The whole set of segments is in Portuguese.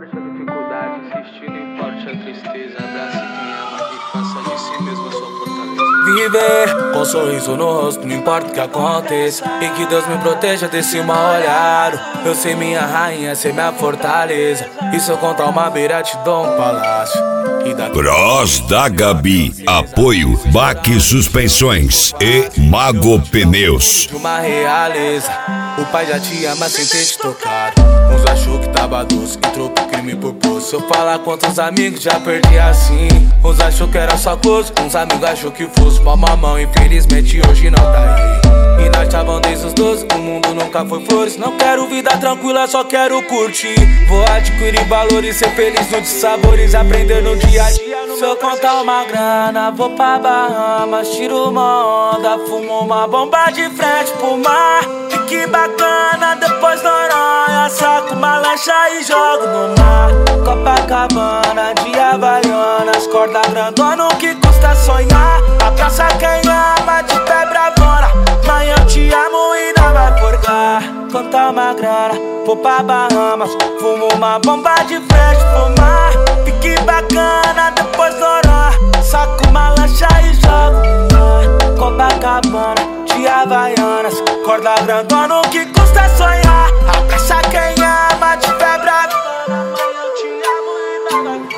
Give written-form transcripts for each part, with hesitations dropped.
importe a dificuldade, insistir não importe a tristeza. Abrace quem ama e faça de si mesmo a sua fortaleza. Viver com sorriso no rosto, não importa o que aconteça. E que Deus me proteja desse mal olhado. Eu sei minha rainha, sei minha fortaleza. E se eu contar uma beira, te dou um palácio. Cross da Gabi, apoio Baque Suspensões e Mago Pneus. De uma realeza, o pai já te ama sem ter te tocado. Uns achou que tava doce, entrou pro crime por poço. Se eu falar quantos amigos já perdi assim. Uns achou que era só coisa, uns amigos achou que fosse pra mamão. Infelizmente hoje não tá aí. E nós tava desde os 12, o mundo nunca foi flores. Não quero vida tranquila, só quero curtir. Vou adquirir valores, ser feliz nos sabores, aprender no dia a dia. Se eu contar uma grana, vou pra Bahamas, tiro uma onda, fumo uma bomba de frente pro mar. Que bacana, depois Noronha, saco uma lancha e jogo no mar. Copacabana, de Havaianas, corda grandona, o que custa sonhar. Abraça quem ama, de pé bravona. Mãe, eu te amo e não vai forgar. Contar uma grana, vou pra Bahamas, fumo uma bomba de frente pro mar. Que bacana, depois Noronha, saco uma lancha e jogo no mar. Copacabana, de Havaianas, corda grandona, o que custa sonhar. Abraça quem ama, de pé bravo. Mãe, eu te amo e não vai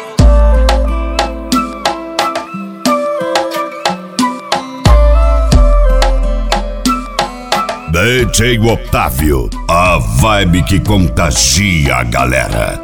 DJ Otávio, a vibe que contagia a galera.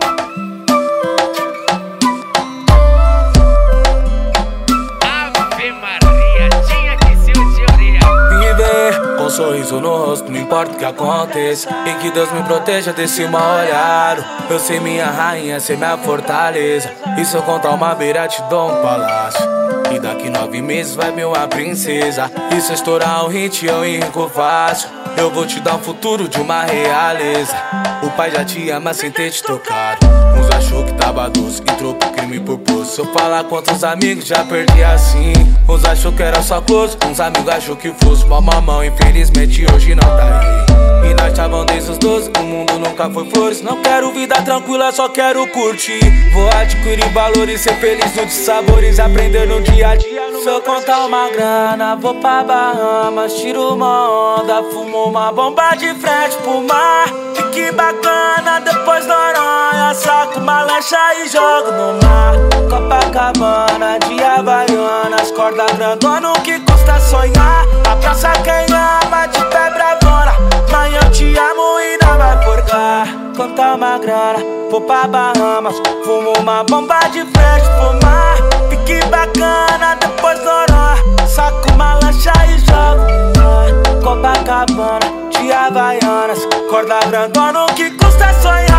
Sorriso no rosto, não importa o que aconteça. E que Deus me proteja desse mal olhado. Eu sei minha rainha, sei minha fortaleza. E se eu contar uma beira, te dou um palácio. E daqui 9 meses vai vir uma princesa. E se eu estourar um hit, eu enrico fácil. Eu vou te dar um futuro de uma realeza. O pai já te ama sem ter te tocado. Uns achou que tava doce, entrou pro crime por poço. Se eu falar quantos amigos já perdi assim. Uns achou que era só coisa, uns amigos achou que fosse uma mamão. Infelizmente hoje não tá aí. E nós tava desde os 12, o mundo nunca foi flores. Não quero vida tranquila, só quero curtir. Vou adquirir valores, ser feliz nos sabores, aprender no dia a dia. Se eu contar uma grana, vou pra Bahamas, tiro uma onda, fumo uma bomba de frente pro mar. Que bacana, depois Noronha, saco uma lancha e jogo no mar. Copacabana, de Havaianas, corda grandona, o que custa sonhar. Abraça quem ama, de pé bravona. Mãe, eu te amo e não vai forgar. Contar uma grana, vou pra Bahamas, fumo uma bomba de frente pro mar. Que bacana, depois Noronha, saco uma lancha e jogo no mar. Copacabana, de Havaianas, corda grandona, o que custa sonhar.